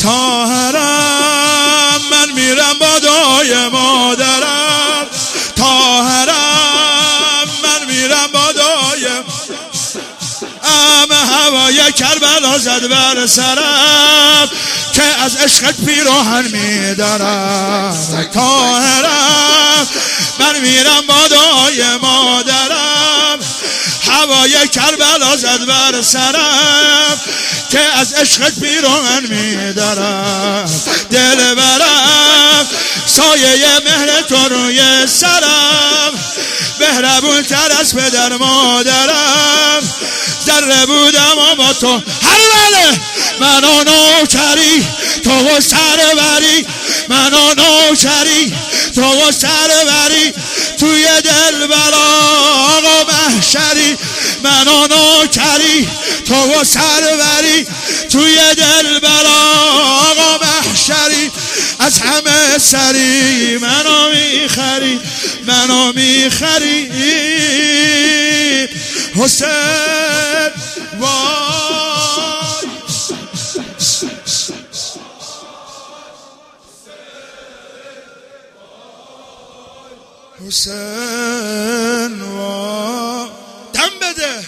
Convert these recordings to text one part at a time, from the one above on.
طاهرم من میرم با دعای مادرم، طاهرم من میرم با دعای هوای کربلا زد بر سرم که از عشقت پیراهن میدارم. طاهرم من میرم با دعای مادرم، هوای کربلا زد بر سرم که از عشقت پیراهن میدارم. دل برم سایه مهر تو روی سرم، مهربون تر از پدر مادرم. ذره بودم و با تو هر بله منو نوکری تو و سروری، منو نوکری تو و سروری توی دل برا آقا محشری، منو نوکری تو و سروری توی دل برا آقا محشری. از همه سری منو میخری، منو میخری حسین وای. حسین وای دم بده.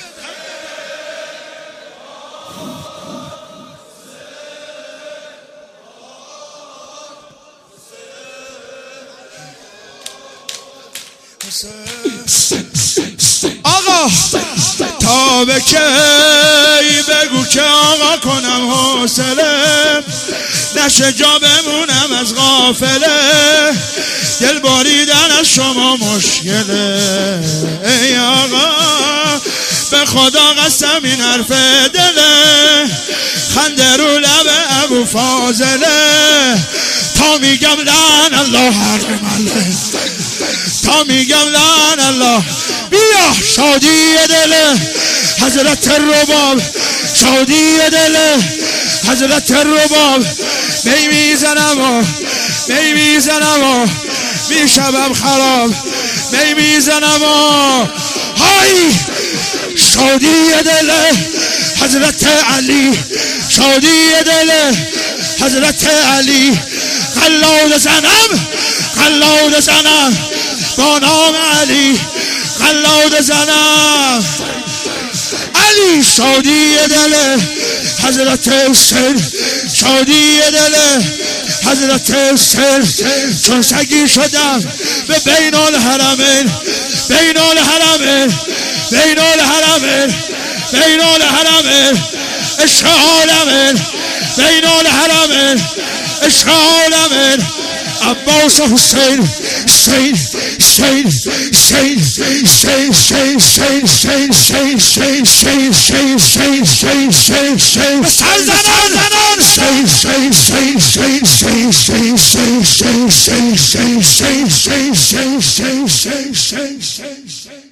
آقا تا به کی بگو که آقا کنم حوصله، نشه جا بمونم از غافله، دل باریدن از شما مشکله. ای آقا به خدا قسم این حرف دله، خنده رو لب ابو فاضله، تا میگم لعن الله حرمله، تا میگم لعن الله. بیا شادی دل حضرت رباب، شادی دل حضرت رباب. می میزنم و می میزنم و میشبم خراب، می میزنم و های. شادی دل حضرت علی، شادی دل حضرت علی. قلاد زنم، قلاد زنم با نام علی، قلاد زنم علی. شادی دل حضرت حسین، شادی دل حضرت حسین. چون سگی شدم به بین الحرمین، بین الحرمین، بین الحرمین، بین الحرمین. عشق عالمین بین الحرمین، عشق عالمین. عباس حسین حسین حسین حسین حسین حسین حسین حسین حسین حسین حسین حسین حسین حسین حسین سر زنان حسین حسین حسین حسین حسین حسین حسین حسین حسین حسین حسین حسین حسین حسین حسین حسین.